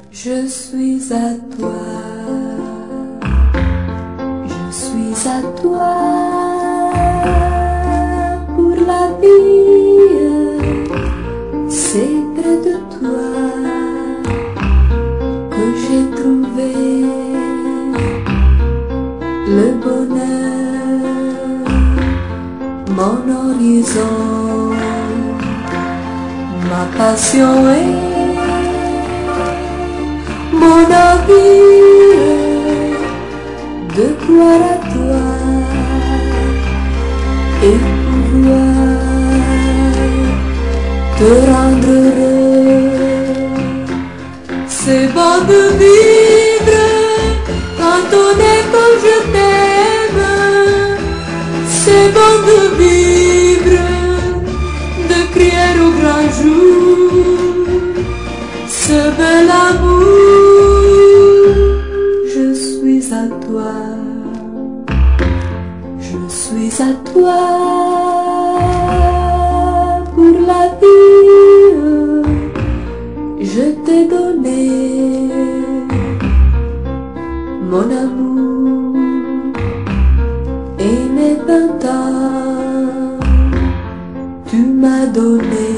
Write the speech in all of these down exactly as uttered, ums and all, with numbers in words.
Je suis à toi, je suis à toi pour la vie. C'est près de toi que j'ai trouvé le bonheur, mon horizon, ma passion est mon avis, de croire à toi et pouvoir te rendre heureux. C'est bon de vivre quand on est comme je t'aime. C'est bon de vivre, de crier au grand jour ce bel amour. Je suis à toi, je suis à toi pour la vie. Je t'ai donné mon amour et mes vingt ans. Tu m'as donné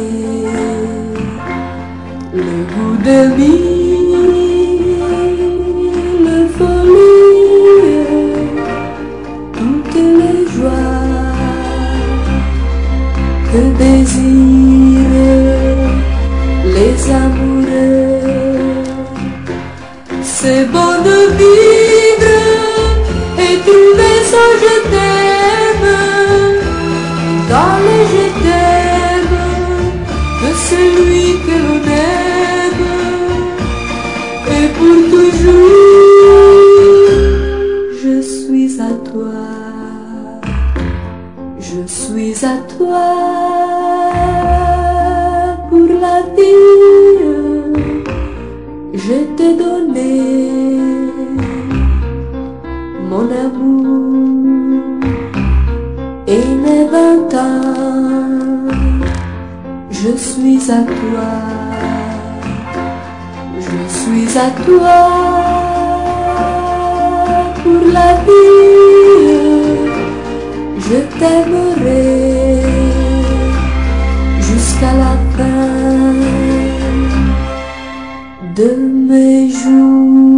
le goût de mille folies, toutes les joies que désirent les amoureux. C'est bon de vivre et trouver son je t'aime dans les je t'aime de celui que l'on aime, et pour toujours. Je suis à toi, je suis à toi pour la vie. Je t'ai donné mon amour et mes vingt ans. Je suis à toi, je suis à toi pour la vie. Je t'aimerai jusqu'à la fin de mes jours.